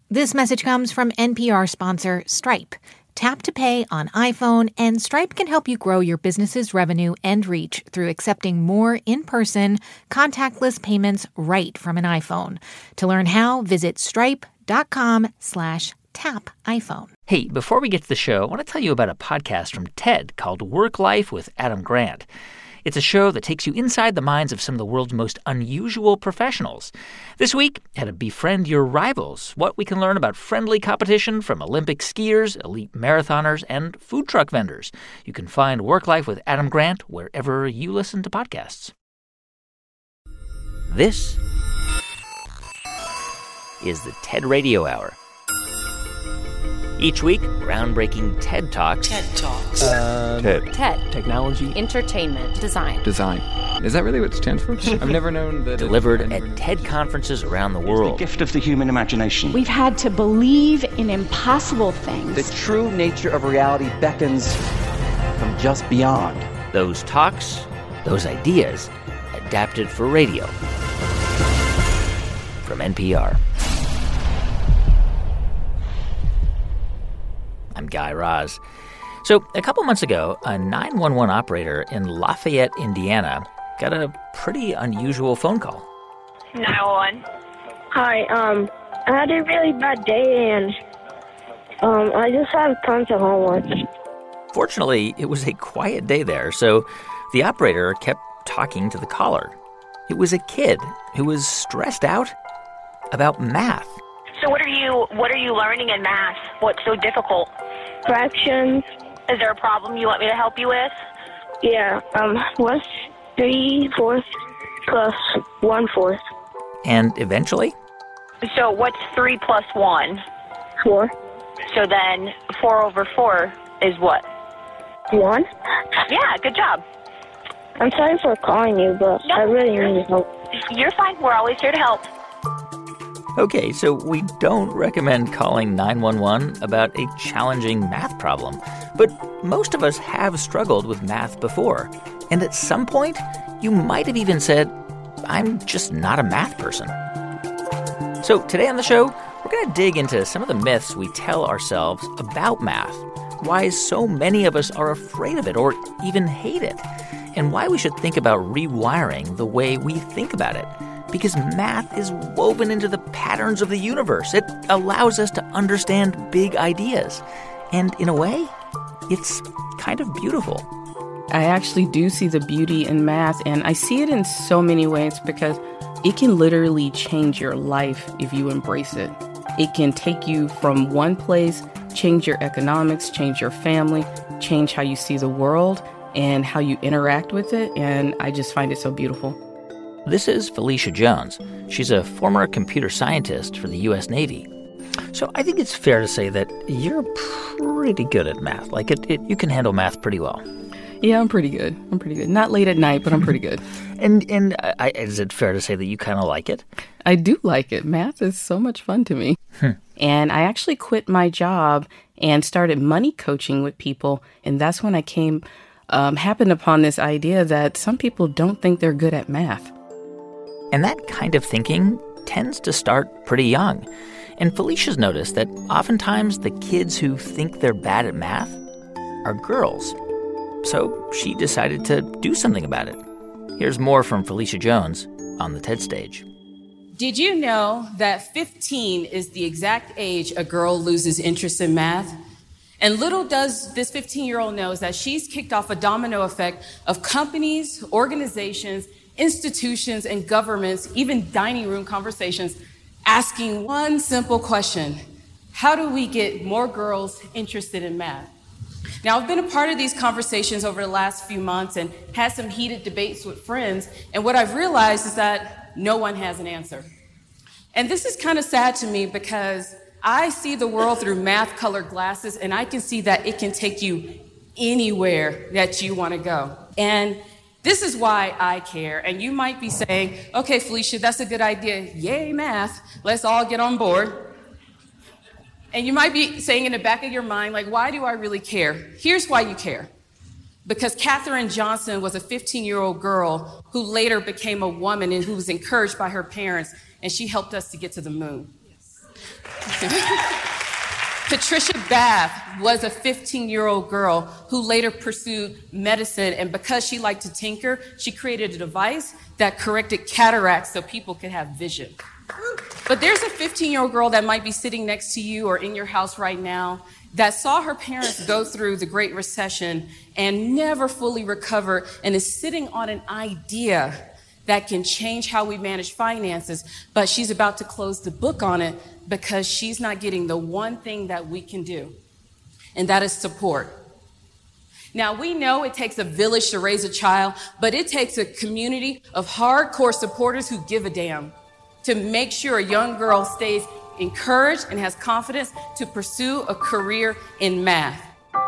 This message comes from NPR sponsor Stripe. Tap to pay on iPhone, and Stripe can help you grow your business's revenue and reach through accepting more in-person, contactless payments right from an iPhone. To learn how, visit stripe.com/tapiphone. Hey, before we get to the show, I want to tell you about a podcast from TED called Work Life with Adam Grant. It's a show that takes you inside the minds of some of the world's most unusual professionals. This week, how to befriend your rivals, what we can learn about friendly competition from Olympic skiers, elite marathoners, and food truck vendors. You can find Work Life with Adam Grant wherever you listen to podcasts. This is the TED Radio Hour. Each week, groundbreaking TED Talks. TED Talks. TED. Technology. Entertainment. Design. Is that really what it stands for? I've never known that. Delivered at TED conferences around the world. The gift of the human imagination. We've had to believe in impossible things. The true nature of reality beckons from just beyond. Those talks, those ideas, adapted for radio. From NPR. I'm Guy Raz. So, a couple months ago, a 911 operator in Lafayette, Indiana, got a pretty unusual phone call. 911. Hi, I had a really bad day and I just have tons of homework. Fortunately, it was a quiet day there, so the operator kept talking to the caller. It was a kid who was stressed out about math. So what are you learning in math? What's so difficult? Fractions. Is there a problem you want me to help you with? Yeah, what's 3/4 plus 1/4? And eventually? So what's 3 plus 1? 4. So then 4 over 4 is what? 1? Yeah, good job. I'm sorry for calling you, but I really need help. You're fine. We're always here to help. Okay, so we don't recommend calling 911 about a challenging math problem. But most of us have struggled with math before. And at some point, you might have even said, I'm just not a math person. So today on the show, we're going to dig into some of the myths we tell ourselves about math, why so many of us are afraid of it or even hate it, and why we should think about rewiring the way we think about it. Because math is woven into the patterns of the universe. It allows us to understand big ideas. And in a way, it's kind of beautiful. I actually do see the beauty in math, and I see it in so many ways because it can literally change your life if you embrace it. It can take you from one place, change your economics, change your family, change how you see the world and how you interact with it, and I just find it so beautiful. This is Felicia Jones. She's a former computer scientist for the U.S. Navy. So I think it's fair to say that you're pretty good at math. Like, you can handle math pretty well. Yeah, I'm pretty good. Not late at night, but I'm pretty good. And is it fair to say that you kind of like it? I do like it. Math is so much fun to me. And I actually quit my job and started money coaching with people. And that's when I happened upon this idea that some people don't think they're good at math. And that kind of thinking tends to start pretty young. And Felicia's noticed that oftentimes the kids who think they're bad at math are girls. So she decided to do something about it. Here's more from Felicia Jones on the TED stage. Did you know that 15 is the exact age a girl loses interest in math? And little does this 15-year-old know that she's kicked off a domino effect of companies, organizations, institutions, and governments, even dining room conversations, asking one simple question: how do we get more girls interested in math? Now, I've been a part of these conversations over the last few months and had some heated debates with friends, and what I've realized is that no one has an answer. And this is kind of sad to me because I see the world through math-colored glasses, and I can see that it can take you anywhere that you want to go. And this is why I care. And you might be saying, okay, Felicia, that's a good idea. Yay, math. Let's all get on board. And you might be saying in the back of your mind, like, why do I really care? Here's why you care. Because Katherine Johnson was a 15-year-old girl who later became a woman and who was encouraged by her parents, and she helped us to get to the moon. Patricia Bath was a 15-year-old girl who later pursued medicine, and because she liked to tinker, she created a device that corrected cataracts so people could have vision. But there's a 15-year-old girl that might be sitting next to you or in your house right now that saw her parents go through the Great Recession and never fully recover and is sitting on an idea that can change how we manage finances, but she's about to close the book on it because she's not getting the one thing that we can do, and that is support. Now, we know it takes a village to raise a child, but it takes a community of hardcore supporters who give a damn to make sure a young girl stays encouraged and has confidence to pursue a career in math.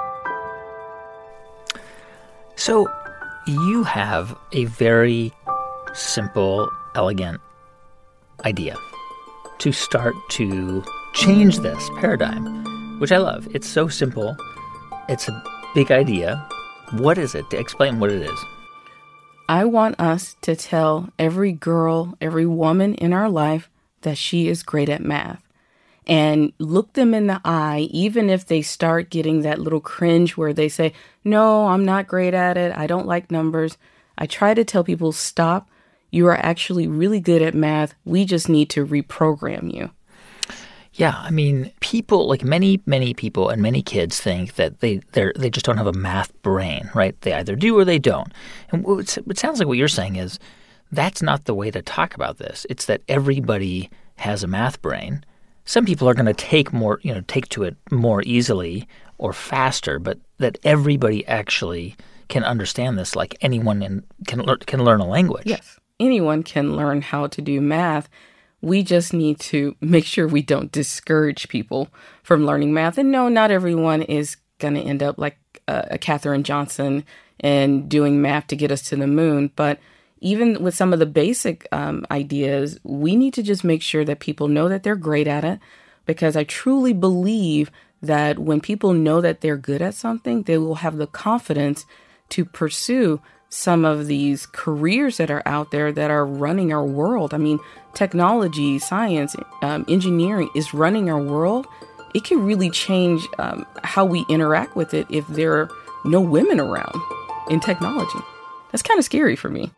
So you have a very simple, elegant idea to start to change this paradigm, which I love. It's so simple. It's a big idea. What is it? Explain what it is. I want us to tell every girl, every woman in our life that she is great at math. And look them in the eye, even if they start getting that little cringe where they say, no, I'm not great at it. I don't like numbers. I try to tell people, stop. You are actually really good at math. We just need to reprogram you. Yeah, I mean, people, like many people and many kids think that they just don't have a math brain, right? They either do or they don't. And it sounds like what you're saying is that's not the way to talk about this. It's that everybody has a math brain. Some people are going to take to it more easily or faster, but that everybody actually can understand this like anyone can learn a language. Yes, anyone can learn how to do math. We just need to make sure we don't discourage people from learning math. And no, not everyone is going to end up like a Katherine Johnson and doing math to get us to the moon. But even with some of the basic ideas, we need to just make sure that people know that they're great at it, because I truly believe that when people know that they're good at something, they will have the confidence to pursue some of these careers that are out there that are running our world. I mean, technology, science, engineering is running our world. It can really change how we interact with it if there are no women around in technology. That's kind of scary for me.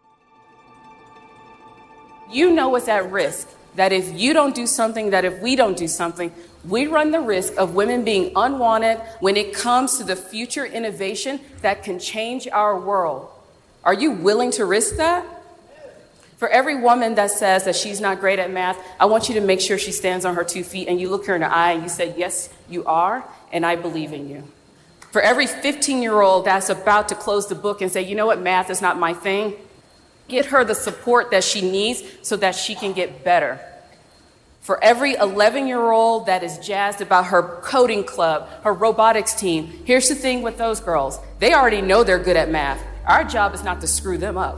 You know what's at risk, that if you don't do something, that if we don't do something, we run the risk of women being unwanted when it comes to the future innovation that can change our world. Are you willing to risk that? For every woman that says that she's not great at math, I want you to make sure she stands on her 2 feet and you look her in the eye and you say, yes, you are, and I believe in you. For every 15-year-old that's about to close the book and say, you know what, math is not my thing, get her the support that she needs so that she can get better. For every 11-year-old that is jazzed about her coding club, her robotics team, here's the thing with those girls. They already know they're good at math. Our job is not to screw them up.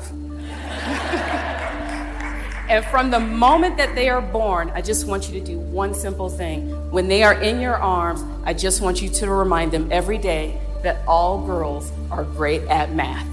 And from the moment that they are born, I just want you to do one simple thing. When they are in your arms, I just want you to remind them every day that all girls are great at math.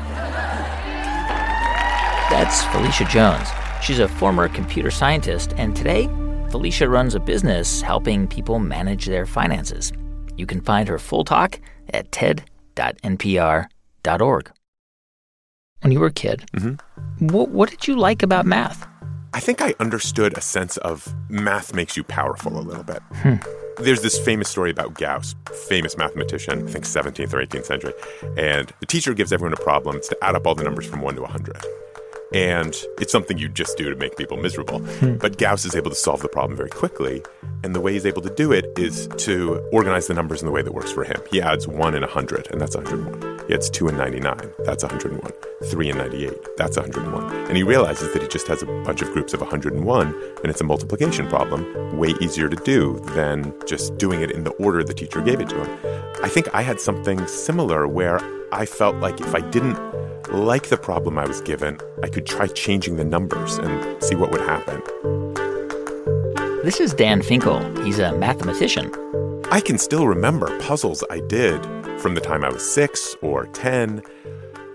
That's Felicia Jones. She's a former computer scientist, and today, Felicia runs a business helping people manage their finances. You can find her full talk at ted.npr.org. When you were a kid, what did you like about math? I think I understood a sense of math makes you powerful a little bit. There's this famous story about Gauss, famous mathematician, I think 17th or 18th century, and the teacher gives everyone a problem. It's to add up all the numbers from 1 to 100. And it's something you just do to make people miserable. But Gauss is able to solve the problem very quickly. And the way he's able to do it is to organize the numbers in the way that works for him. He adds 1 and 100, and that's 101. He adds 2 and 99, that's 101. 3 and 98, that's 101. And he realizes that he just has a bunch of groups of 101, and it's a multiplication problem, way easier to do than just doing it in the order the teacher gave it to him. I think I had something similar where I felt like if I didn't like the problem I was given, I could try changing the numbers and see what would happen. This is Dan Finkel. He's a mathematician. I can still remember puzzles I did from the time I was 6 or 10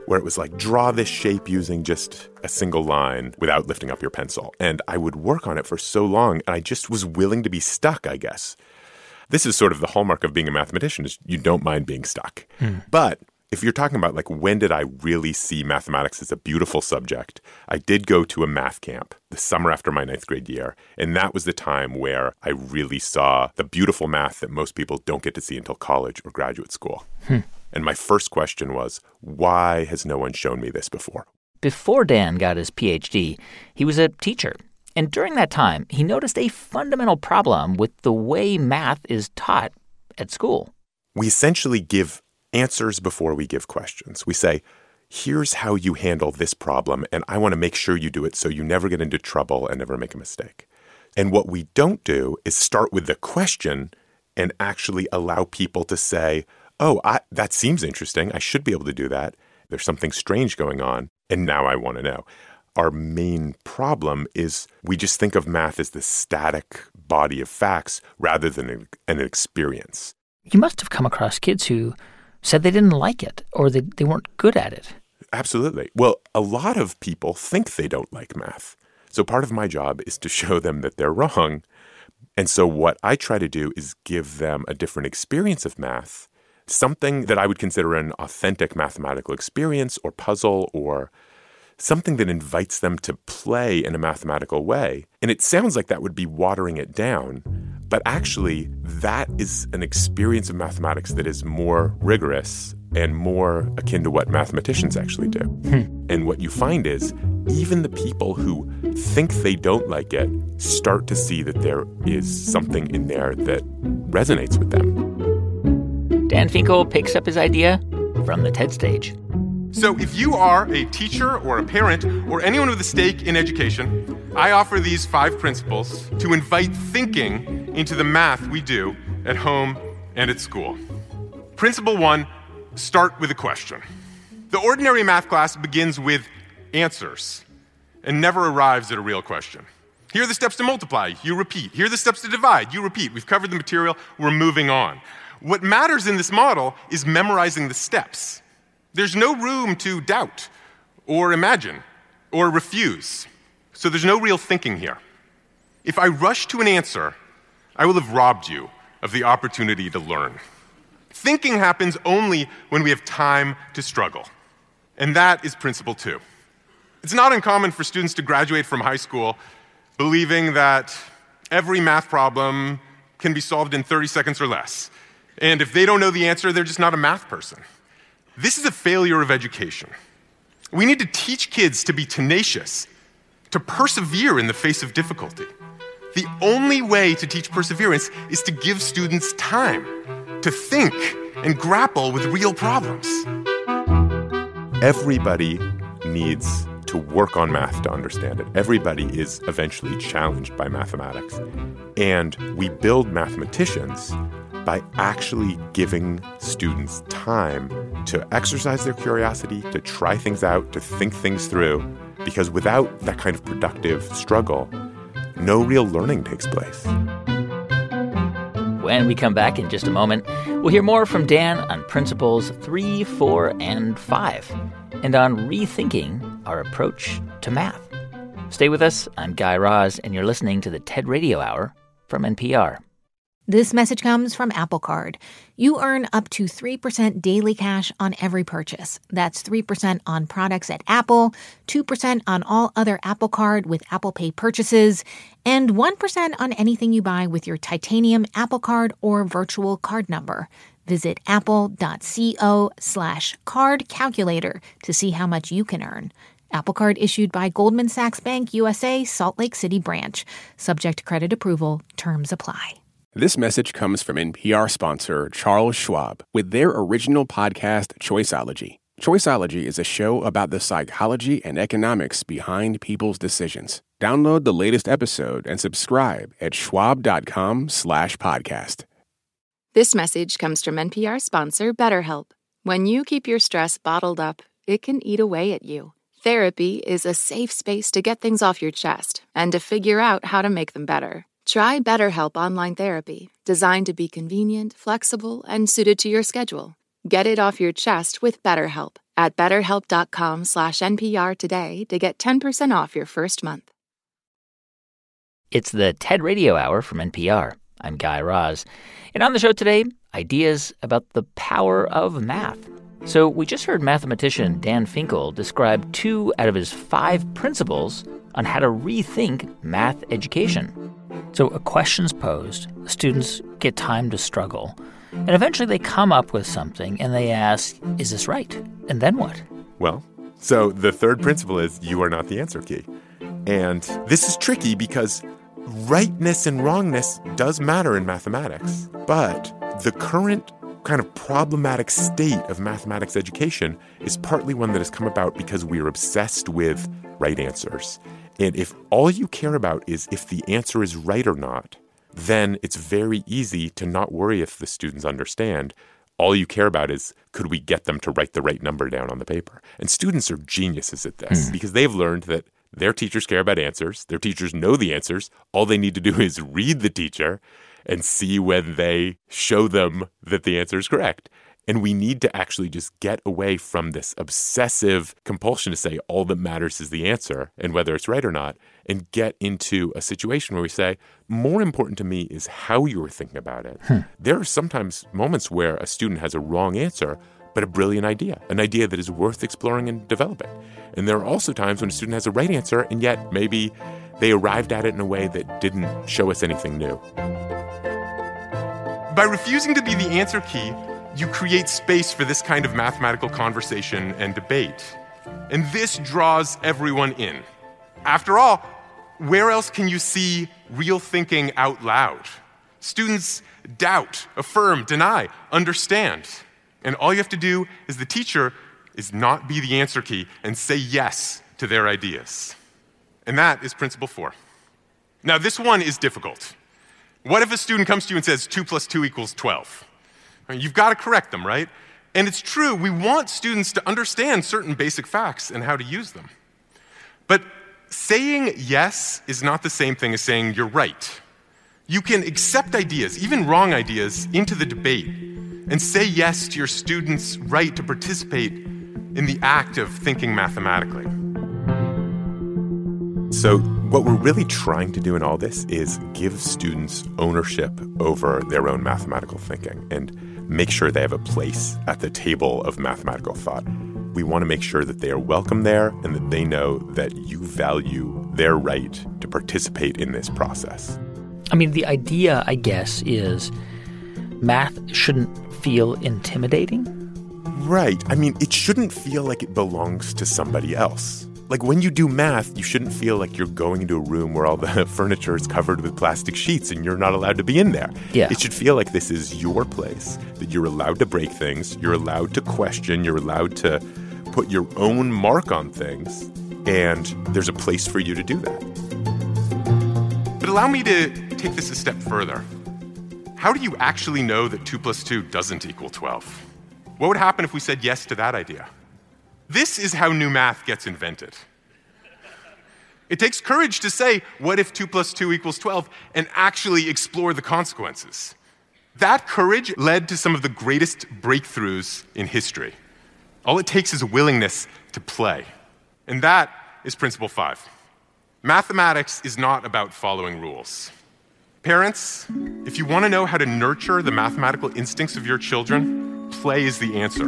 where it was like, draw this shape using just a single line without lifting up your pencil. And I would work on it for so long, and I just was willing to be stuck, I guess. This is sort of the hallmark of being a mathematician, is you don't mind being stuck. But if you're talking about, like, when did I really see mathematics as a beautiful subject, I did go to a math camp the summer after my 9th grade year, and that was the time where I really saw the beautiful math that most people don't get to see until college or graduate school. And my first question was, why has no one shown me this before? Before Dan got his PhD, he was a teacher. And during that time, he noticed a fundamental problem with the way math is taught at school. We essentially give answers before we give questions. We say, here's how you handle this problem, and I want to make sure you do it so you never get into trouble and never make a mistake. And what we don't do is start with the question and actually allow people to say, oh, that seems interesting. I should be able to do that. There's something strange going on, and now I want to know. Our main problem is we just think of math as this static body of facts rather than an experience. You must have come across kids who said they didn't like it or they weren't good at it. Absolutely. Well, a lot of people think they don't like math. So part of my job is to show them that they're wrong. And so what I try to do is give them a different experience of math, something that I would consider an authentic mathematical experience or puzzle or something that invites them to play in a mathematical way. And it sounds like that would be watering it down, but actually that is an experience of mathematics that is more rigorous and more akin to what mathematicians actually do. And what you find is even the people who think they don't like it start to see that there is something in there that resonates with them. Dan Finkel picks up his idea from the TED stage. So if you are a teacher or a parent or anyone with a stake in education, I offer these 5 principles to invite thinking into the math we do at home and at school. Principle 1, start with a question. The ordinary math class begins with answers and never arrives at a real question. Here are the steps to multiply, you repeat. Here are the steps to divide, you repeat. We've covered the material, we're moving on. What matters in this model is memorizing the steps. There's no room to doubt or imagine or refuse. So there's no real thinking here. If I rush to an answer, I will have robbed you of the opportunity to learn. Thinking happens only when we have time to struggle. And that is principle 2. It's not uncommon for students to graduate from high school believing that every math problem can be solved in 30 seconds or less. And if they don't know the answer, they're just not a math person. This is a failure of education. We need to teach kids to be tenacious, to persevere in the face of difficulty. The only way to teach perseverance is to give students time to think and grapple with real problems. Everybody needs to work on math to understand it. Everybody is eventually challenged by mathematics. And we build mathematicians by actually giving students time to exercise their curiosity, to try things out, to think things through. Because without that kind of productive struggle, no real learning takes place. When we come back in just a moment, we'll hear more from Dan on principles 3, 4, and 5, and on rethinking our approach to math. Stay with us. I'm Guy Raz, and you're listening to the TED Radio Hour from NPR. This message comes from Apple Card. You earn up to 3% daily cash on every purchase. That's 3% on products at Apple, 2% on all other Apple Card with Apple Pay purchases, and 1% on anything you buy with your titanium Apple Card or virtual card number. Visit apple.co/card calculator to see how much you can earn. Apple Card issued by Goldman Sachs Bank USA, Salt Lake City branch. Subject to credit approval. Terms apply. This message comes from NPR sponsor Charles Schwab with their original podcast, Choiceology. Choiceology is a show about the psychology and economics behind people's decisions. Download the latest episode and subscribe at schwab.com/podcast. This message comes from NPR sponsor BetterHelp. When you keep your stress bottled up, it can eat away at you. Therapy is a safe space to get things off your chest and to figure out how to make them better. Try BetterHelp Online Therapy, designed to be convenient, flexible, and suited to your schedule. Get it off your chest with BetterHelp at betterhelp.com/NPR today to get 10% off your first month. It's the TED Radio Hour from NPR. I'm Guy Raz. And on the show today, ideas about the power of math. So we just heard mathematician Dan Finkel describe 2 out of his 5 principles on how to rethink math education. So a question's posed, the students get time to struggle, and eventually they come up with something and they ask, is this right? And then what? Well, so the third principle is you are not the answer key. And this is tricky because rightness and wrongness does matter in mathematics. But the current kind of problematic state of mathematics education is partly one that has come about because we are obsessed with right answers. And if all you care about is if the answer is right or not, then it's very easy to not worry if the students understand. All you care about is, could we get them to write the right number down on the paper? And students are geniuses at this because they've learned that their teachers care about answers. Their teachers know the answers. All they need to do is read the teacher and see when they show them that the answer is correct. And we need to actually just get away from this obsessive compulsion to say all that matters is the answer and whether it's right or not, and get into a situation where we say, more important to me is how you were thinking about it. There are sometimes moments where a student has a wrong answer, but a brilliant idea, an idea that is worth exploring and developing. And there are also times when a student has a right answer, and yet maybe they arrived at it in a way that didn't show us anything new. By refusing to be the answer key, you create space for this kind of mathematical conversation and debate. And this draws everyone in. After all, where else can you see real thinking out loud? Students doubt, affirm, deny, understand. And all you have to do as the teacher is not be the answer key and say yes to their ideas. And that is principle 4. Now, this one is difficult. What if a student comes to you and says 2 + 2 = 12? You've got to correct them, right? And it's true, we want students to understand certain basic facts and how to use them. But saying yes is not the same thing as saying you're right. You can accept ideas, even wrong ideas, into the debate and say yes to your students' right to participate in the act of thinking mathematically. So what we're really trying to do in all this is give students ownership over their own mathematical thinking and make sure they have a place at the table of mathematical thought. We want to make sure that they are welcome there and that they know that you value their right to participate in this process. I mean, the idea, I guess, is math shouldn't feel intimidating. Right. I mean, it shouldn't feel like it belongs to somebody else. Like when you do math, you shouldn't feel like you're going into a room where all the furniture is covered with plastic sheets and you're not allowed to be in there. Yeah. It should feel like this is your place, that you're allowed to break things, you're allowed to question, you're allowed to put your own mark on things, and there's a place for you to do that. But allow me to take this a step further. How do you actually know that 2 + 2 doesn't equal 12? What would happen if we said yes to that idea? This is how new math gets invented. It takes courage to say, what if 2 + 2 = 12, and actually explore the consequences. That courage led to some of the greatest breakthroughs in history. All it takes is a willingness to play. And that is principle 5. Mathematics is not about following rules. Parents, if you want to know how to nurture the mathematical instincts of your children, play is the answer.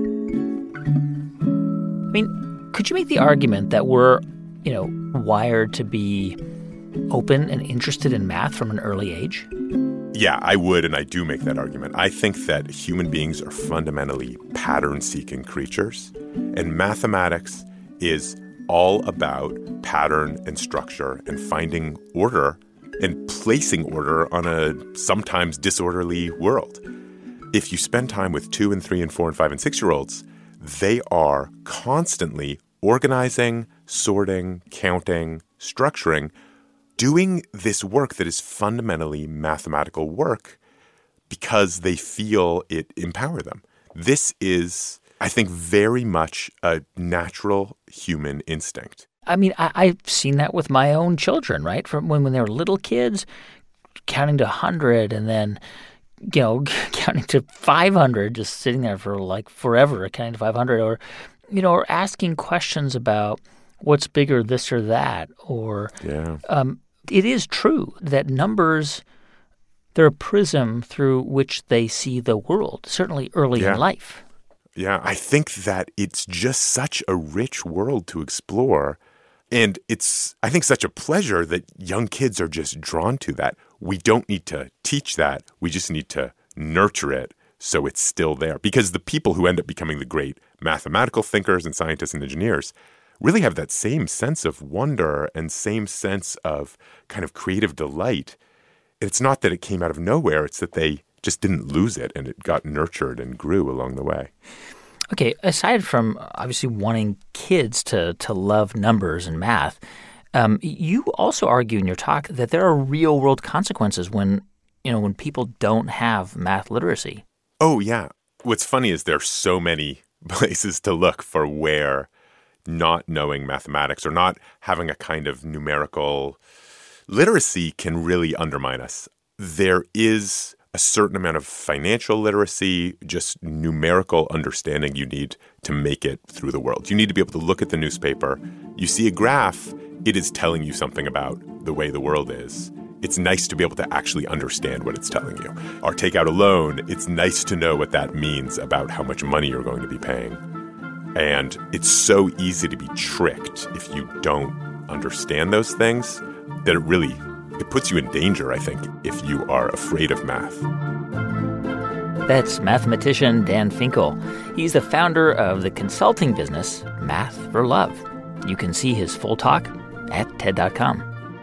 I mean, could you make the argument that we're, wired to be open and interested in math from an early age? Yeah, I would, and I do make that argument. I think that human beings are fundamentally pattern-seeking creatures, and mathematics is all about pattern and structure and finding order and placing order on a sometimes disorderly world. If you spend time with 2 and 3 and 4 and 5 and 6-year-olds, they are constantly organizing, sorting, counting, structuring, doing this work that is fundamentally mathematical work because they feel it empower them. This is, I think, very much a natural human instinct. I mean, I've seen that with my own children, right? From when they were little kids, counting to 100 and then, counting to 500, just sitting there for like forever, counting to 500, or asking questions about what's bigger, this or that, or it is true that numbers, they're a prism through which they see the world, certainly early in life. Yeah, I think that it's just such a rich world to explore. And it's, I think, such a pleasure that young kids are just drawn to that. We don't need to teach that. We just need to nurture it so it's still there. Because the people who end up becoming the great mathematical thinkers and scientists and engineers really have that same sense of wonder and same sense of kind of creative delight. It's not that it came out of nowhere. It's that they just didn't lose it and it got nurtured and grew along the way. Okay, aside from obviously wanting kids to love numbers and math, you also argue in your talk that there are real-world consequences when people don't have math literacy. Oh, yeah. What's funny is there's so many places to look for where not knowing mathematics or not having a kind of numerical literacy can really undermine us. There is a certain amount of financial literacy, just numerical understanding you need to make it through the world. You need to be able to look at the newspaper. You see a graph, it is telling you something about the way the world is. It's nice to be able to actually understand what it's telling you. Or take out a loan, it's nice to know what that means about how much money you're going to be paying. And it's so easy to be tricked if you don't understand those things that it puts you in danger, I think, if you are afraid of math. That's mathematician Dan Finkel. He's the founder of the consulting business Math for Love. You can see his full talk at TED.com.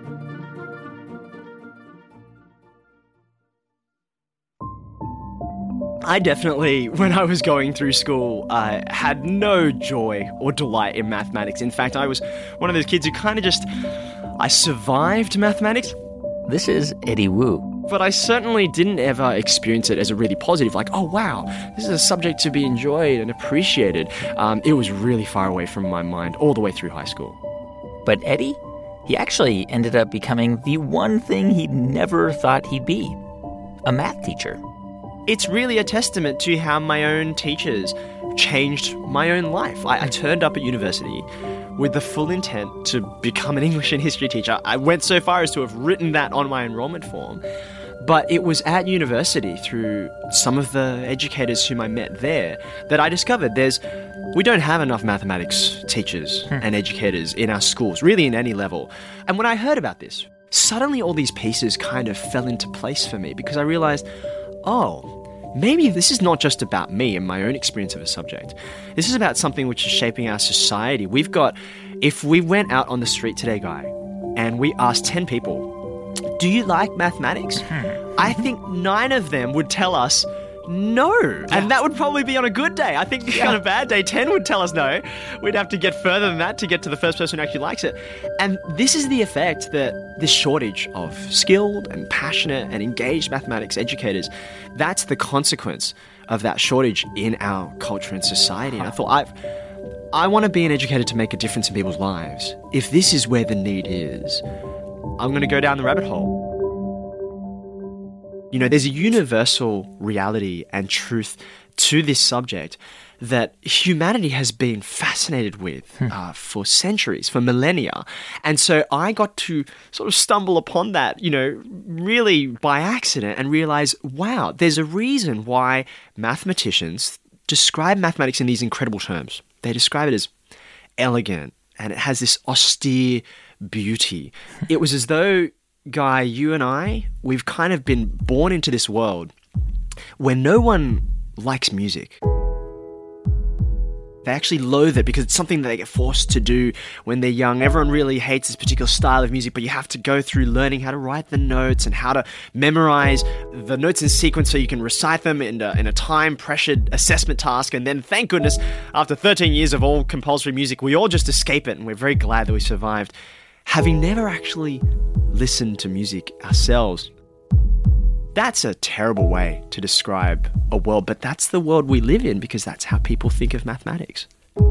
I definitely, when I was going through school, had no joy or delight in mathematics. In fact, I was one of those kids who kind of I survived mathematics. This is Eddie Wu. But I certainly didn't ever experience it as a really positive, like, oh, wow, this is a subject to be enjoyed and appreciated. It was really far away from my mind all the way through high school. But Eddie, he actually ended up becoming the one thing he'd never thought he'd be, a math teacher. It's really a testament to how my own teachers changed my own life. I turned up at university with the full intent to become an English and history teacher. I went so far as to have written that on my enrollment form. But it was at university, through some of the educators whom I met there, that I discovered we don't have enough mathematics teachers and educators in our schools, really in any level. And when I heard about this, suddenly all these pieces kind of fell into place for me, because I realized, maybe this is not just about me and my own experience of a subject. This is about something which is shaping our society. If we went out on the street today, Guy, and we asked 10 people, do you like mathematics? I think 9 of them would tell us no. And that would probably be on a good day. I think on a bad day, 10 would tell us no. We'd have to get further than that to get to the first person who actually likes it. And this is the effect that this shortage of skilled and passionate and engaged mathematics educators, that's the consequence of that shortage in our culture and society. And I thought, I want to be an educator to make a difference in people's lives. If this is where the need is, I'm going to go down the rabbit hole. There's a universal reality and truth to this subject that humanity has been fascinated with for centuries, for millennia. And so I got to sort of stumble upon that, really by accident, and realize, wow, there's a reason why mathematicians describe mathematics in these incredible terms. They describe it as elegant, and it has this austere beauty. It was as though, Guy, you and I, we've kind of been born into this world where no one likes music. They actually loathe it because it's something that they get forced to do when they're young. Everyone really hates this particular style of music, but you have to go through learning how to write the notes and how to memorize the notes in sequence so you can recite them in a time-pressured assessment task. And then, thank goodness, after 13 years of all compulsory music, we all just escape it, and we're very glad that we survived, having never actually listened to music ourselves. That's a terrible way to describe a world, but that's the world we live in because that's how people think of mathematics.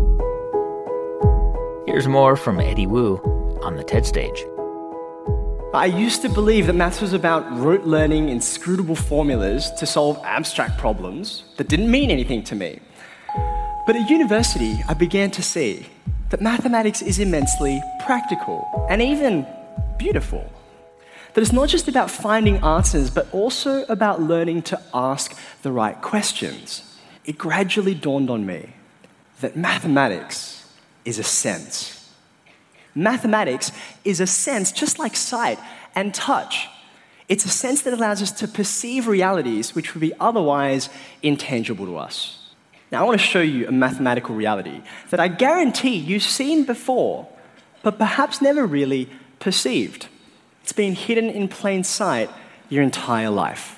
Here's more from Eddie Wu on the TED stage. I used to believe that maths was about rote learning inscrutable formulas to solve abstract problems that didn't mean anything to me. But at university, I began to see that mathematics is immensely practical and even beautiful. That it's not just about finding answers, but also about learning to ask the right questions. It gradually dawned on me that mathematics is a sense. Mathematics is a sense just like sight and touch. It's a sense that allows us to perceive realities which would be otherwise intangible to us. Now, I want to show you a mathematical reality that I guarantee you've seen before, but perhaps never really perceived. It's been hidden in plain sight your entire life.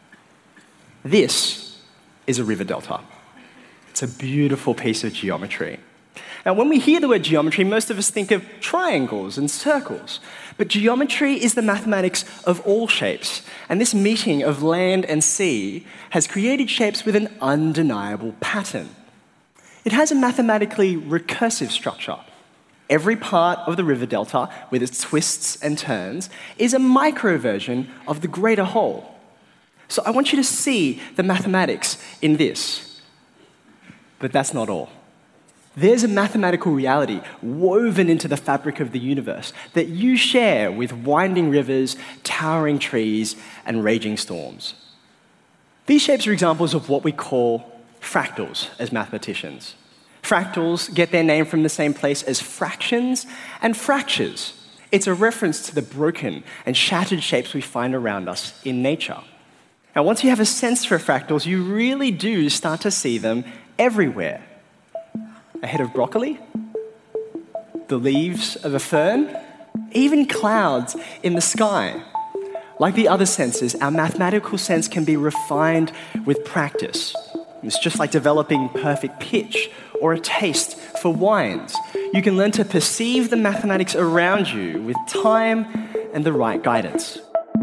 This is a river delta. It's a beautiful piece of geometry. Now, when we hear the word geometry, most of us think of triangles and circles. But geometry is the mathematics of all shapes. And this meeting of land and sea has created shapes with an undeniable pattern. It has a mathematically recursive structure. Every part of the river delta, with its twists and turns, is a micro version of the greater whole. So I want you to see the mathematics in this. But that's not all. There's a mathematical reality woven into the fabric of the universe that you share with winding rivers, towering trees, and raging storms. These shapes are examples of what we call fractals as mathematicians. Fractals get their name from the same place as fractions and fractures. It's a reference to the broken and shattered shapes we find around us in nature. Now, once you have a sense for fractals, you really do start to see them everywhere. A head of broccoli, the leaves of a fern, even clouds in the sky. Like the other senses, our mathematical sense can be refined with practice. It's just like developing perfect pitch or a taste for wines. You can learn to perceive the mathematics around you with time and the right guidance.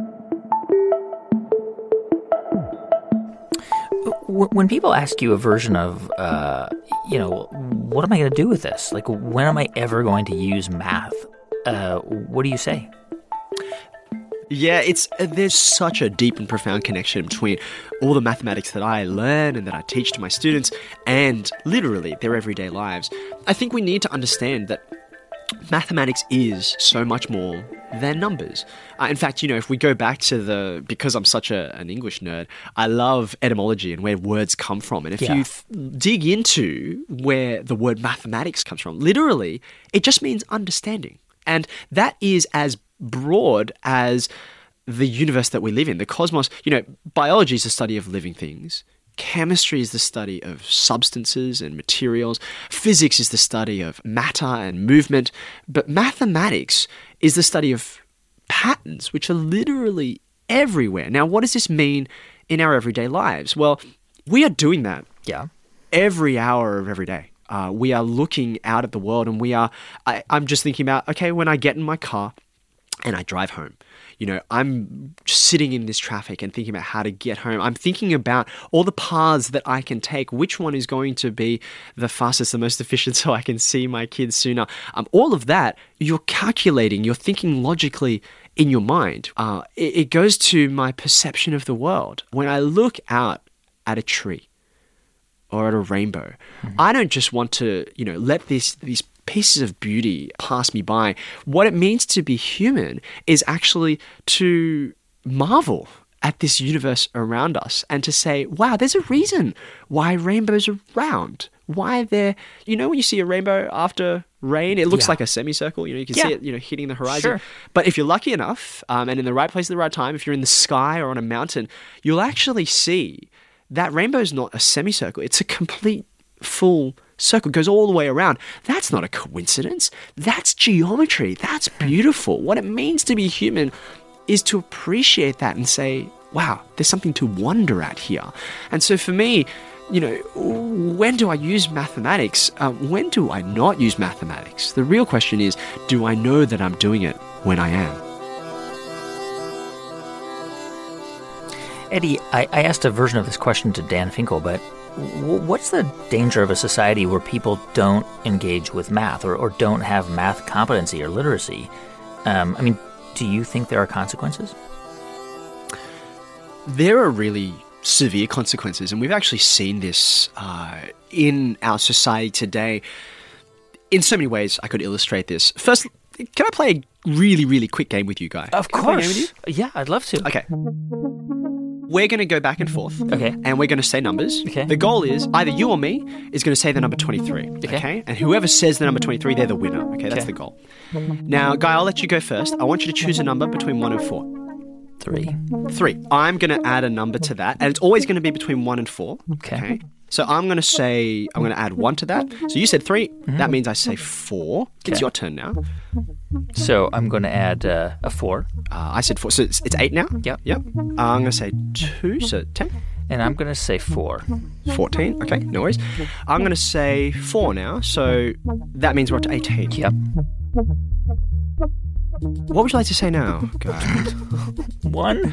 When people ask you a version of, what am I going to do with this? Like, when am I ever going to use math? What do you say? Yeah, there's such a deep and profound connection between all the mathematics that I learn and that I teach to my students and literally their everyday lives. I think we need to understand that mathematics is so much more than numbers. In fact, if we go back to because I'm such an English nerd, I love etymology and where words come from. And if you dig into where the word mathematics comes from, literally, it just means understanding. And that is as broad as the universe that we live in, the cosmos. Biology is the study of living things. Chemistry is the study of substances and materials. Physics is the study of matter and movement. But mathematics is the study of patterns, which are literally everywhere. Now, what does this mean in our everyday lives? Well, we are doing that every hour of every day. We are looking out at the world and I'm just thinking about, okay, when I get in my car and I drive home, I'm sitting in this traffic and thinking about how to get home. I'm thinking about all the paths that I can take, which one is going to be the fastest, the most efficient, so I can see my kids sooner. All of that, you're calculating, you're thinking logically in your mind. It goes to my perception of the world. When I look out at a tree or at a rainbow, I don't just want to, let these pieces of beauty pass me by. What it means to be human is actually to marvel at this universe around us and to say, wow, there's a reason why rainbows are round. Why they're, when you see a rainbow after rain, it looks like a semicircle. You can see it, hitting the horizon. Sure. But if you're lucky enough and in the right place at the right time, if you're in the sky or on a mountain, you'll actually see that rainbow is not a semicircle. It's a complete full circle. It goes all the way around. That's not a coincidence. That's geometry. That's beautiful. What it means to be human is to appreciate that and say, wow, there's something to wonder at here. And so for me, when do I use mathematics? When do I not use mathematics? The real question is, do I know that I'm doing it when I am? Eddie, I asked a version of this question to Dan Finkel, but what's the danger of a society where people don't engage with math or don't have math competency or literacy? Do you think there are consequences? There are really severe consequences. And we've actually seen this in our society today in so many ways. I could illustrate this. First, can I play a really, really quick game with you, Guy? Of course. Yeah, I'd love to. Okay. We're going to go back and forth. Okay. And we're going to say numbers. Okay. The goal is either you or me is going to say the number 23. Okay. And whoever says the number 23, they're the winner. Okay, that's the goal. Now, Guy, I'll let you go first. I want you to choose a number between 1 and 4. 3. 3. I'm going to add a number to that, and it's always going to be between 1 and 4. Okay. So I'm going to add 1 to that. So you said 3. Mm-hmm. That means I say 4. It's your turn now. So I'm going to add a 4. I said 4. So it's 8 now? Yep. I'm going to say 2, so 10. And I'm going to say 4. 14. Okay, no worries. I'm going to say 4 now. So that means we're up to 18. Yep. What would you like to say now, guys? 1.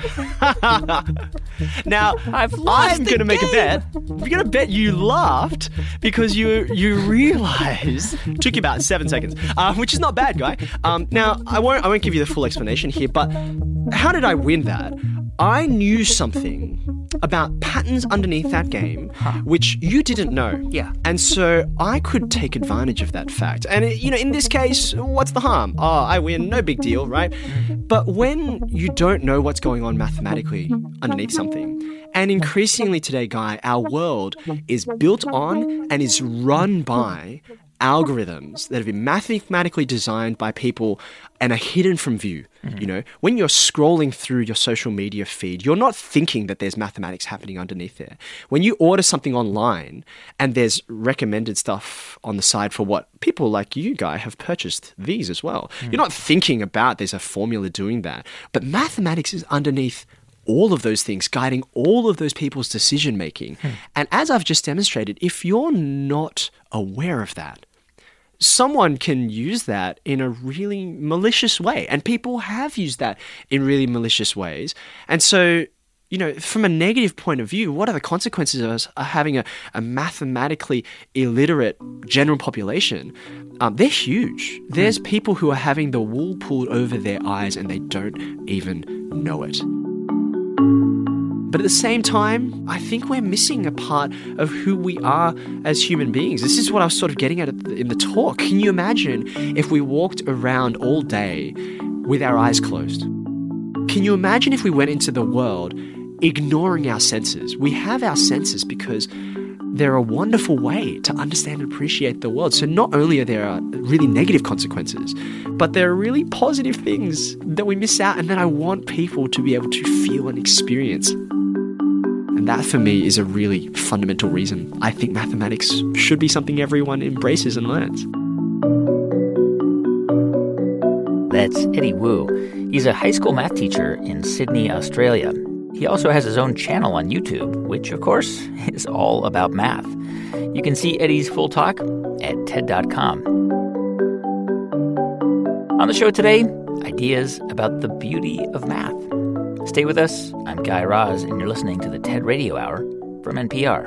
Now, I'm going to make a bet. I'm going to bet you laughed because you realized took you about 7 seconds, which is not bad, Guy. Now, I won't give you the full explanation here, but how did I win that? I knew something about patterns underneath that game, which you didn't know. Yeah. And so I could take advantage of that fact. And, in this case, what's the harm? Oh, I win, no big deal, right? But when you don't know what's going on mathematically underneath something, and increasingly today, Guy, our world is built on and is run by algorithms that have been mathematically designed by people and are hidden from view. Mm-hmm. When you're scrolling through your social media feed, you're not thinking that there's mathematics happening underneath there. When you order something online and there's recommended stuff on the side for what people like you, Guy, have purchased these as well. You're not thinking about there's a formula doing that. But mathematics is underneath all of those things, guiding all of those people's decision making. And as I've just demonstrated, if you're not aware of that, someone can use that in a really malicious way. And people have used that in really malicious ways. And so, from a negative point of view, what are the consequences of having a mathematically illiterate general population? They're huge. There's people who are having the wool pulled over their eyes and they don't even know it. But at the same time, I think we're missing a part of who we are as human beings. This is what I was sort of getting at in the talk. Can you imagine if we walked around all day with our eyes closed? Can you imagine if we went into the world ignoring our senses? We have our senses because they're a wonderful way to understand and appreciate the world. So not only are there really negative consequences, but there are really positive things that we miss out and that I want people to be able to feel and experience. And that, for me, is a really fundamental reason I think mathematics should be something everyone embraces and learns. That's Eddie Wu. He's a high school math teacher in Sydney, Australia. He also has his own channel on YouTube, which, of course, is all about math. You can see Eddie's full talk at TED.com. On the show today, ideas about the beauty of math. Stay with us. I'm Guy Raz, and you're listening to the TED Radio Hour from NPR.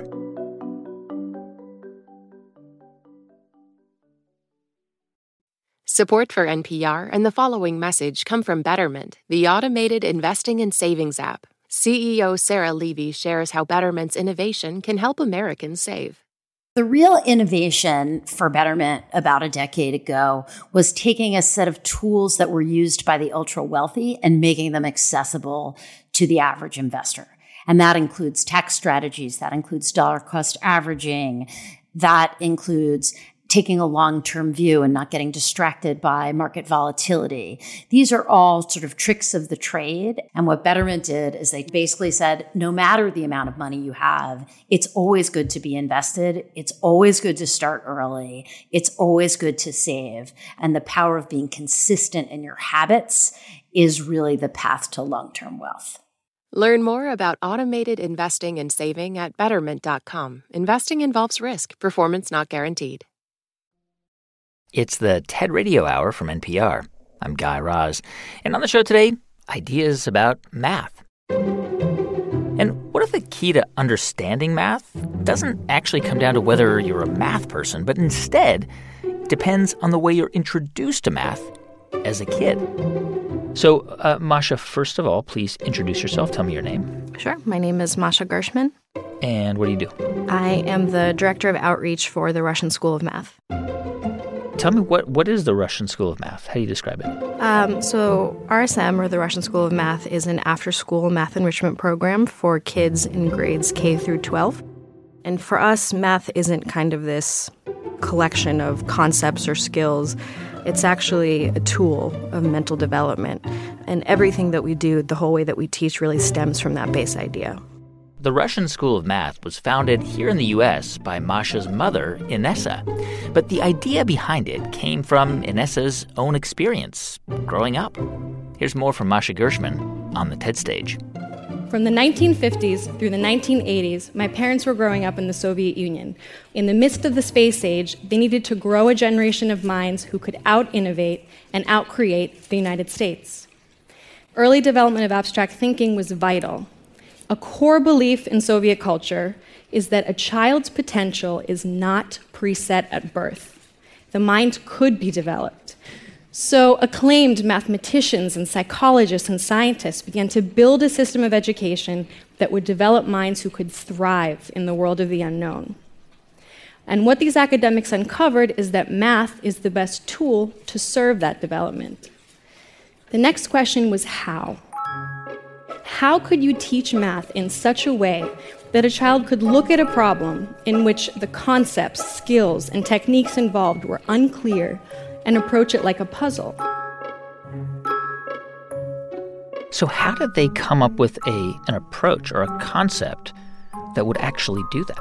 Support for NPR and the following message come from Betterment, the automated investing and savings app. CEO Sarah Levy shares how Betterment's innovation can help Americans save. The real innovation for Betterment about a decade ago was taking a set of tools that were used by the ultra-wealthy and making them accessible to the average investor. And that includes tax strategies, that includes dollar cost averaging, that includes taking a long-term view and not getting distracted by market volatility. These are all sort of tricks of the trade. And what Betterment did is they basically said, no matter the amount of money you have, it's always good to be invested. It's always good to start early. It's always good to save. And the power of being consistent in your habits is really the path to long-term wealth. Learn more about automated investing and saving at Betterment.com. Investing involves risk. Performance not guaranteed. It's the TED Radio Hour from NPR. I'm Guy Raz. And on the show today, ideas about math. And what if the key to understanding math doesn't actually come down to whether you're a math person, but instead depends on the way you're introduced to math as a kid? So, Masha, first of all, please introduce yourself. Tell me your name. Sure. My name is Masha Gershman. And what do you do? I am the Director of Outreach for the Russian School of Math. Tell me, what is the Russian School of Math? How do you describe it? So RSM, or the Russian School of Math, is an after-school math enrichment program for kids in grades K through 12. And for us, math isn't kind of this collection of concepts or skills. It's actually a tool of mental development. And everything that we do, the whole way that we teach, really stems from that base idea. The Russian School of Math was founded here in the U.S. by Masha's mother, Inessa. But the idea behind it came from Inessa's own experience growing up. Here's more from Masha Gershman on the TED stage. From the 1950s through the 1980s, my parents were growing up in the Soviet Union. In the midst of the space age, they needed to grow a generation of minds who could out-innovate and out-create the United States. Early development of abstract thinking was vital. A core belief in Soviet culture is that a child's potential is not preset at birth. The mind could be developed. So acclaimed mathematicians and psychologists and scientists began to build a system of education that would develop minds who could thrive in the world of the unknown. And what these academics uncovered is that math is the best tool to serve that development. The next question was how? How could you teach math in such a way that a child could look at a problem in which the concepts, skills, and techniques involved were unclear and approach it like a puzzle? So how did they come up with an approach or a concept that would actually do that?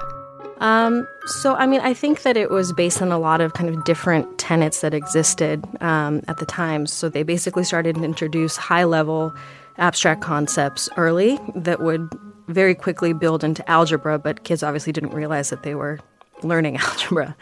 I think that it was based on a lot of kind of different tenets that existed at the time. So they basically started to introduce high-level abstract concepts early that would very quickly build into algebra, but kids obviously didn't realize that they were learning algebra.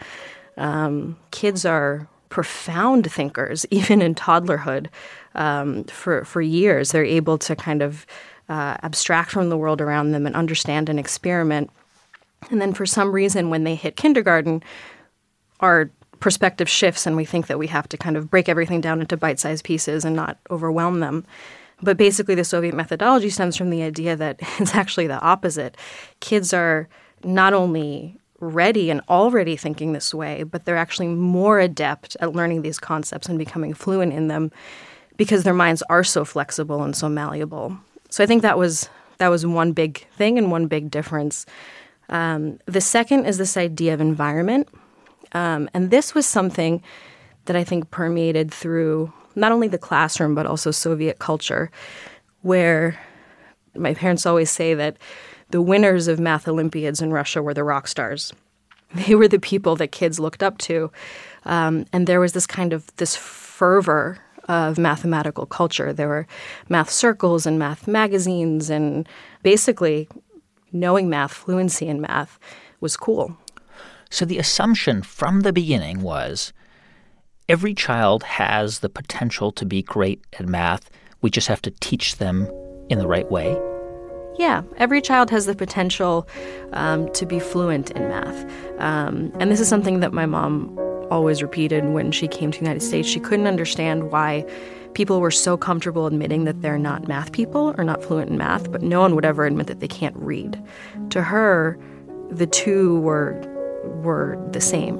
Kids are profound thinkers, even in toddlerhood. For years, they're able to kind of abstract from the world around them and understand and experiment. And then for some reason, when they hit kindergarten, our perspective shifts and we think that we have to kind of break everything down into bite-sized pieces and not overwhelm them. But basically, the Soviet methodology stems from the idea that it's actually the opposite. Kids are not only ready and already thinking this way, but they're actually more adept at learning these concepts and becoming fluent in them because their minds are so flexible and so malleable. So I think that was one big thing and one big difference. The second is this idea of environment. And this was something that I think permeated through not only the classroom, but also Soviet culture, where my parents always say that the winners of math Olympiads in Russia were the rock stars. They were the people that kids looked up to. And there was this fervor of mathematical culture. There were math circles and math magazines, and basically knowing math, fluency in math, was cool. So the assumption from the beginning was every child has the potential to be great at math. We just have to teach them in the right way. Yeah, every child has the potential to be fluent in math. And this is something that my mom always repeated when she came to the United States. She couldn't understand why people were so comfortable admitting that they're not math people or not fluent in math, but no one would ever admit that they can't read. To her, the two were the same.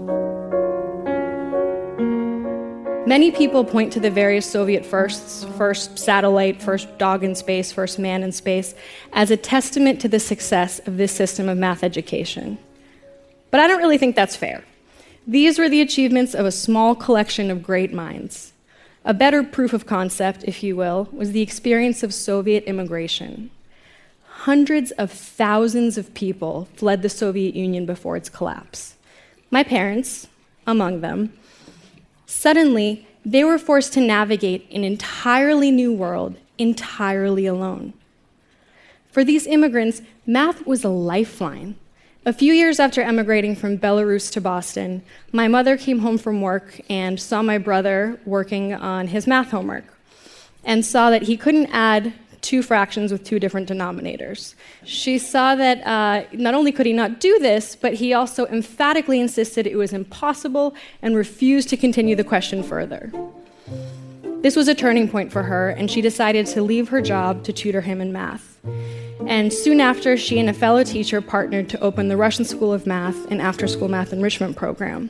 Many people point to the various Soviet firsts, first satellite, first dog in space, first man in space, as a testament to the success of this system of math education. But I don't really think that's fair. These were the achievements of a small collection of great minds. A better proof of concept, if you will, was the experience of Soviet immigration. Hundreds of thousands of people fled the Soviet Union before its collapse. My parents, among them. Suddenly, they were forced to navigate an entirely new world, entirely alone. For these immigrants, math was a lifeline. A few years after emigrating from Belarus to Boston, my mother came home from work and saw my brother working on his math homework and saw that he couldn't add two fractions with two different denominators. She saw that not only could he not do this, but he also emphatically insisted it was impossible and refused to continue the question further. This was a turning point for her, and she decided to leave her job to tutor him in math. And soon after, she and a fellow teacher partnered to open the Russian School of Math and after-school math enrichment program.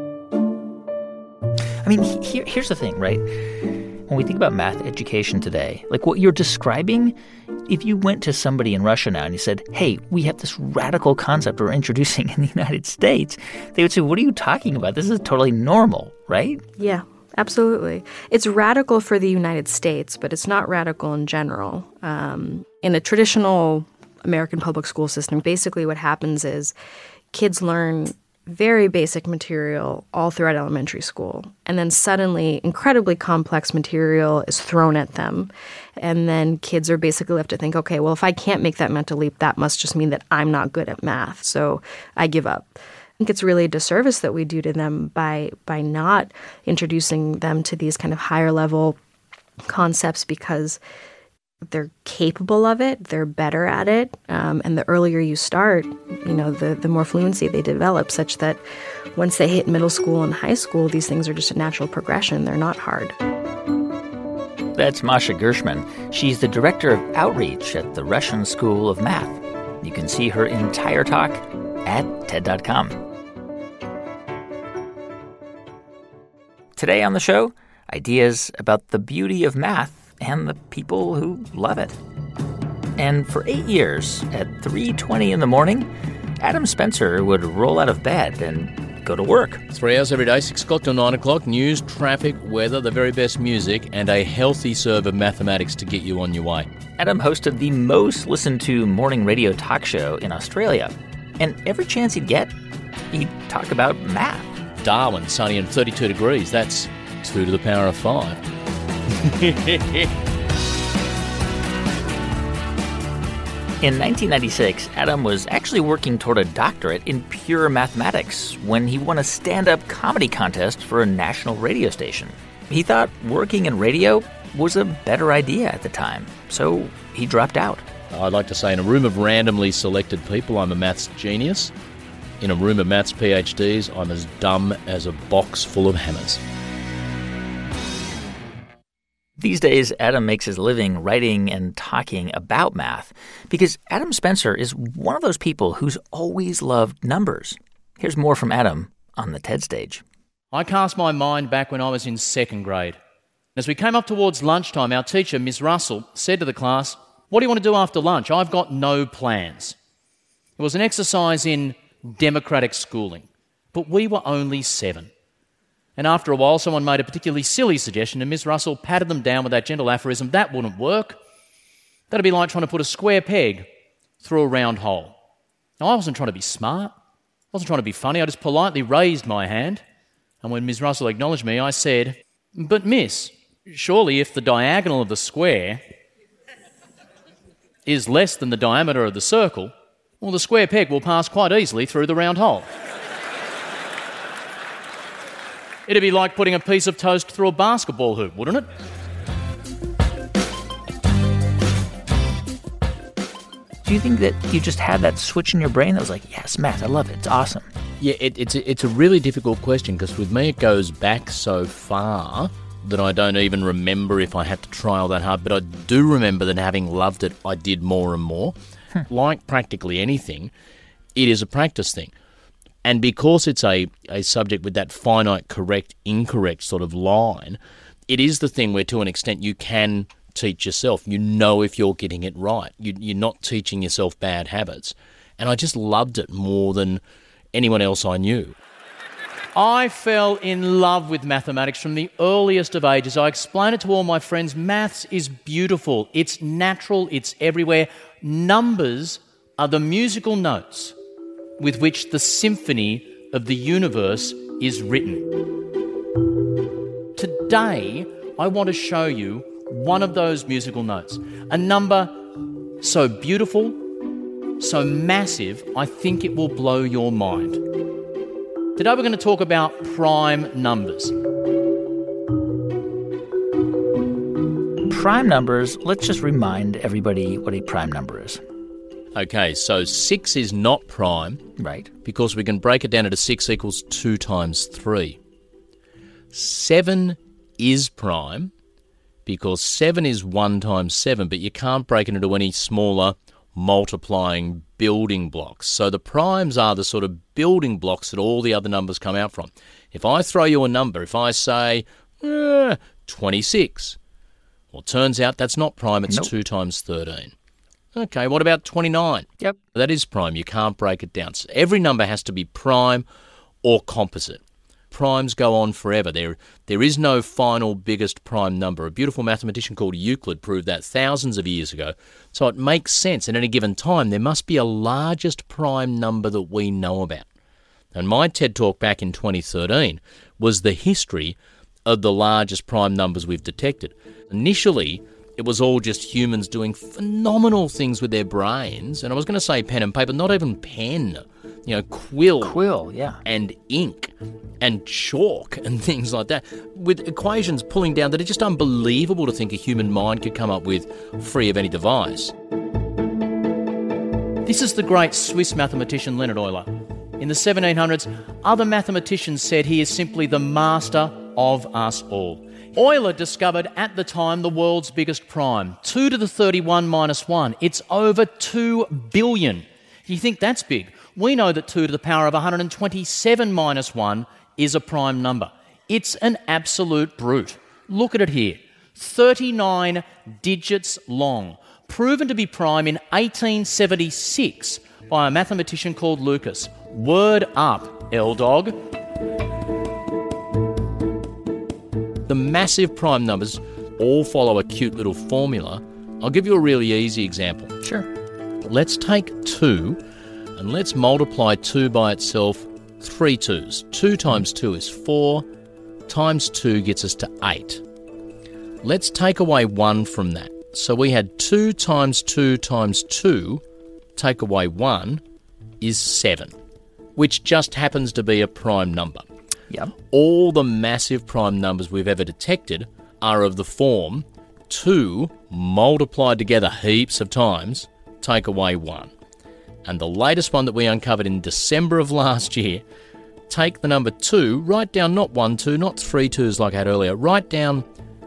I mean, here's the thing, right? When we think about math education today, like what you're describing, if you went to somebody in Russia now and you said, hey, we have this radical concept we're introducing in the United States, they would say, what are you talking about? This is totally normal, right? Yeah, absolutely. It's radical for the United States, but it's not radical in general. In a traditional American public school system, basically what happens is kids learn very basic material all throughout elementary school. And then suddenly incredibly complex material is thrown at them. And then kids are basically left to think, okay, well, if I can't make that mental leap, that must just mean that I'm not good at math. So I give up. I think it's really a disservice that we do to them by not introducing them to these kind of higher level concepts, because they're capable of it, they're better at it, and the earlier you start, the more fluency they develop, such that once they hit middle school and high school, these things are just a natural progression. They're not hard. That's Masha Gershman. She's the director of outreach at the Russian School of Math. You can see her entire talk at TED.com. Today on the show, ideas about the beauty of math and the people who love it. And for 8 years, at 3:20 in the morning, Adam Spencer would roll out of bed and go to work. 3 hours every day, 6 o'clock till 9 o'clock, news, traffic, weather, the very best music, and a healthy serve of mathematics to get you on your way. Adam hosted the most listened to morning radio talk show in Australia. And every chance he'd get, he'd talk about math. Darwin, sunny and 32 degrees. That's 2 to the power of 5. In 1996, Adam was actually working toward a doctorate in pure mathematics when he won a stand-up comedy contest for a national radio station. He thought working in radio was a better idea at the time, so he dropped out. I'd like to say in a room of randomly selected people, I'm a maths genius. In a room of maths PhDs, I'm as dumb as a box full of hammers. These days, Adam makes his living writing and talking about math because Adam Spencer is one of those people who's always loved numbers. Here's more from Adam on the TED stage. I cast my mind back when I was in second grade. As we came up towards lunchtime, our teacher, Ms. Russell, said to the class, "What do you want to do after lunch? I've got no plans." It was an exercise in democratic schooling, but we were only 7. And after a while, someone made a particularly silly suggestion, and Ms. Russell patted them down with that gentle aphorism, "That wouldn't work. That'd be like trying to put a square peg through a round hole." Now, I wasn't trying to be smart. I wasn't trying to be funny. I just politely raised my hand. And when Ms. Russell acknowledged me, I said, "But miss, surely if the diagonal of the square is less than the diameter of the circle, well, the square peg will pass quite easily through the round hole. It'd be like putting a piece of toast through a basketball hoop, wouldn't it?" Do you think that you just had that switch in your brain that was like, yes, math, I love it, it's awesome? Yeah, it's a really difficult question because with me it goes back so far that I don't even remember if I had to try all that hard, but I do remember that having loved it, I did more and more. Like practically anything, it is a practice thing. And because it's a subject with that finite correct, incorrect sort of line, it is the thing where to an extent you can teach yourself. You know if you're getting it right. You're not teaching yourself bad habits. And I just loved it more than anyone else I knew. I fell in love with mathematics from the earliest of ages. I explain it to all my friends. Maths is beautiful. It's natural. It's everywhere. Numbers are the musical notes with which the symphony of the universe is written. Today, I want to show you one of those musical notes. A number so beautiful, so massive, I think it will blow your mind. Today we're going to talk about prime numbers. Prime numbers, let's just remind everybody what a prime number is. Okay, so 6 is not prime. Right. Because we can break it down into 6 equals 2 times 3. 7 is prime because 7 is 1 times 7, but you can't break it into any smaller multiplying building blocks. So the primes are the sort of building blocks that all the other numbers come out from. If I throw you a number, if I say 26, well, it turns out that's not prime, it's 2 times 13. Okay, what about 29? Yep. That is prime. You can't break it down. So every number has to be prime or composite. Primes go on forever. There is no final biggest prime number. A beautiful mathematician called Euclid proved that thousands of years ago. So it makes sense at any given time there must be a largest prime number that we know about. And my TED Talk back in 2013 was the history of the largest prime numbers we've detected. Initially, it was all just humans doing phenomenal things with their brains. And I was going to say pen and paper, not even pen. Quill, yeah. And ink and chalk and things like that, with equations pulling down that are just unbelievable to think a human mind could come up with free of any device. This is the great Swiss mathematician Leonhard Euler. In the 1700s, other mathematicians said he is simply the master of us all. Euler discovered at the time the world's biggest prime, 2 to the 31 minus 1. It's over 2 billion. You think that's big? We know that 2 to the power of 127 minus 1 is a prime number. It's an absolute brute. Look at it here. 39 digits long. Proven to be prime in 1876 by a mathematician called Lucas. Word up, L-Dog. The massive prime numbers all follow a cute little formula. I'll give you a really easy example. Sure. Let's take 2 and let's multiply 2 by itself 3 2s. 2 times 2 is 4, times 2 gets us to 8. Let's take away 1 from that. So we had 2 times 2 times 2, take away 1, is 7, which just happens to be a prime number. Yep. All the massive prime numbers we've ever detected are of the form 2 multiplied together heaps of times, take away 1. And the latest one that we uncovered in December of last year, take the number 2, write down not 1 2, not 3 2s like I had earlier, write down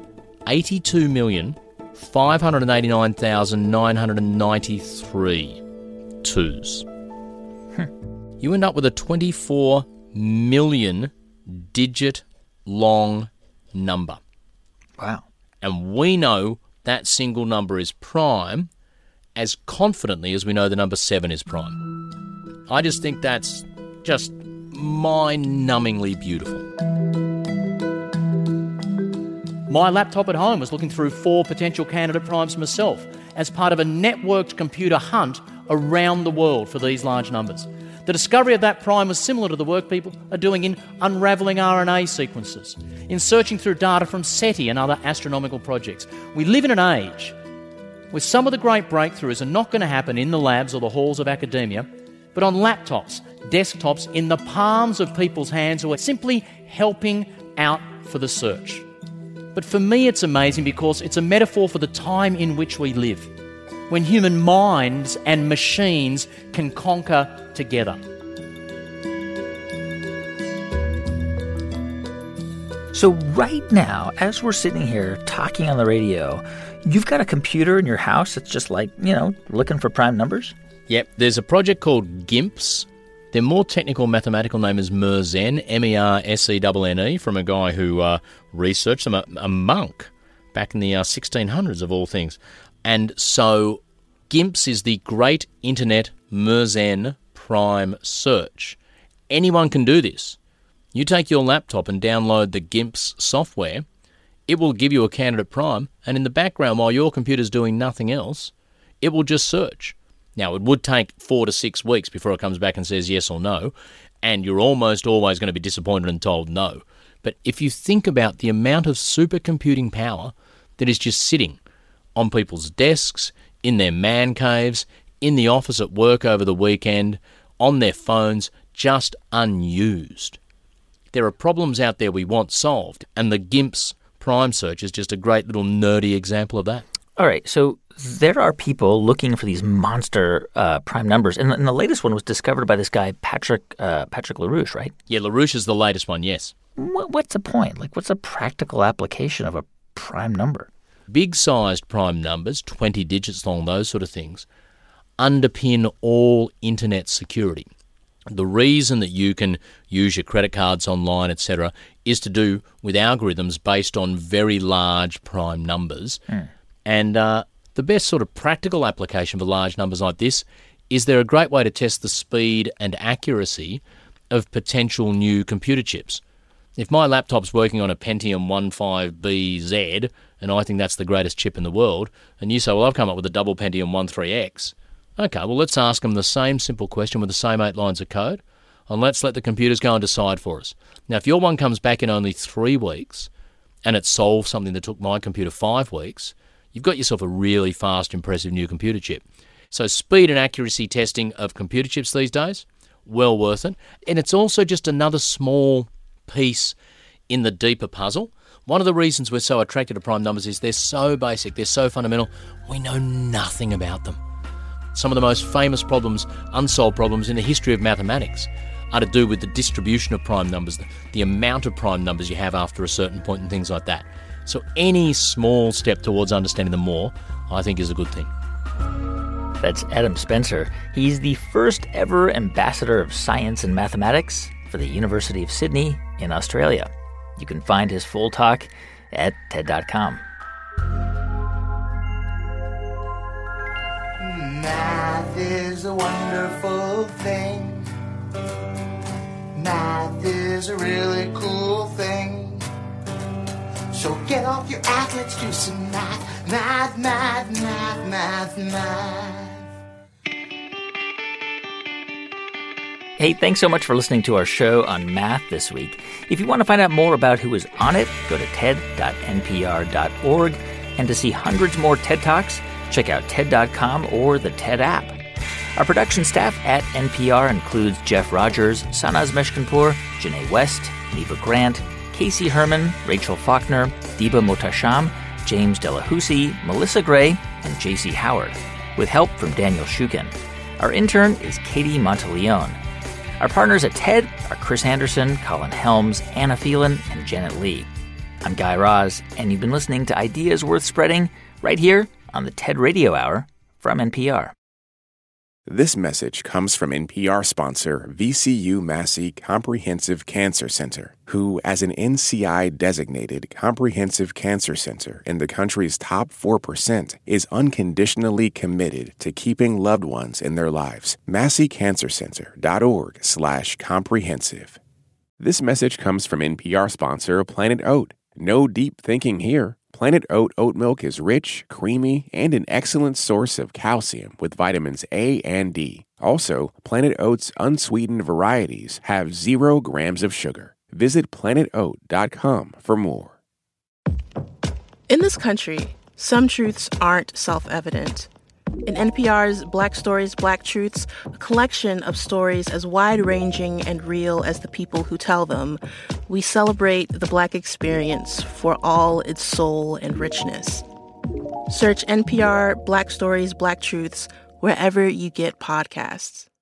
82,589,993 2s. You end up with a 24 million digit long number. Wow. And we know that single number is prime as confidently as we know the number 7 is prime. I just think that's just mind-numbingly beautiful. My laptop at home was looking through 4 potential candidate primes myself as part of a networked computer hunt around the world for these large numbers. The discovery of that prime was similar to the work people are doing in unravelling RNA sequences, in searching through data from SETI and other astronomical projects. We live in an age where some of the great breakthroughs are not going to happen in the labs or the halls of academia, but on laptops, desktops, in the palms of people's hands who are simply helping out for the search. But for me it's amazing because it's a metaphor for the time in which we live, when human minds and machines can conquer together. So right now, as we're sitting here talking on the radio, you've got a computer in your house that's just like, looking for prime numbers? Yep, there's a project called GIMPS. Their more technical mathematical name is Mersenne, M-E-R-S-E-N-N-E, from a guy who researched them, a monk back in the 1600s of all things. And so GIMPS is the Great Internet Mersenne Prime Search. Anyone can do this. You take your laptop and download the GIMPS software, it will give you a candidate prime, and in the background, while your computer's doing nothing else, it will just search. Now, it would take 4 to 6 weeks before it comes back and says yes or no, and you're almost always going to be disappointed and told no. But if you think about the amount of supercomputing power that is just sitting on people's desks, in their man caves, in the office at work over the weekend, on their phones, just unused. There are problems out there we want solved, and the GIMPS Prime Search is just a great little nerdy example of that. All right, so there are people looking for these monster prime numbers, and the latest one was discovered by this guy, Patrick LaRouche, right? Yeah, LaRouche is the latest one, yes. What's the point? Like, what's a practical application of a prime number? big-sized prime numbers, 20 digits long, those sort of things, underpin all internet security. The reason that you can use your credit cards online, etc., is to do with algorithms based on very large prime numbers. And the best sort of practical application for large numbers like this is they're a great way to test the speed and accuracy of potential new computer chips. If my laptop's working on a Pentium 15BZ, and I think that's the greatest chip in the world, and you say, well, I've come up with a double Pentium 13X, okay, well, let's ask them the same simple question with the same 8 lines of code, and let's let the computers go and decide for us. Now, if your one comes back in only 3 weeks, and it solves something that took my computer 5 weeks, you've got yourself a really fast, impressive new computer chip. So speed and accuracy testing of computer chips these days, well worth it. And it's also just another small piece in the deeper puzzle. One of the reasons we're so attracted to prime numbers is they're so basic, they're so fundamental, we know nothing about them. Some of the most famous problems, unsolved problems in the history of mathematics are to do with the distribution of prime numbers, the amount of prime numbers you have after a certain point and things like that. So any small step towards understanding them more, I think, is a good thing. That's Adam Spencer. He's the first ever ambassador of science and mathematics for the University of Sydney in Australia. You can find his full talk at TED.com. Math is a wonderful thing. Math is a really cool thing. So get off your ass, let's do some math. Math, math, math, math, math. Hey, thanks so much for listening to our show on math this week. If you want to find out more about who is on it, go to ted.npr.org. And to see hundreds more TED Talks, check out TED.com or the TED app. Our production staff at NPR includes Jeff Rogers, Sanaz Meshkinpour, Janae West, Neva Grant, Casey Herman, Rachel Faulkner, Diba Motasham, James Delahousie, Melissa Gray, and J.C. Howard, with help from Daniel Shukin. Our intern is Katie Monteleone. Our partners at TED are Chris Anderson, Colin Helms, Anna Phelan, and Janet Lee. I'm Guy Raz, and you've been listening to Ideas Worth Spreading right here on the TED Radio Hour from NPR. This message comes from NPR sponsor VCU Massey Comprehensive Cancer Center, who, as an NCI-designated comprehensive cancer center in the country's top 4%, is unconditionally committed to keeping loved ones in their lives. MasseyCancerCenter.org/comprehensive. This message comes from NPR sponsor Planet Oat. No deep thinking here. Planet Oat oat milk is rich, creamy, and an excellent source of calcium with vitamins A and D. Also, Planet Oat's unsweetened varieties have 0 grams of sugar. Visit planetoat.com for more. In this country, some truths aren't self-evident. In NPR's Black Stories, Black Truths, a collection of stories as wide-ranging and real as the people who tell them, we celebrate the Black experience for all its soul and richness. Search NPR Black Stories, Black Truths wherever you get podcasts.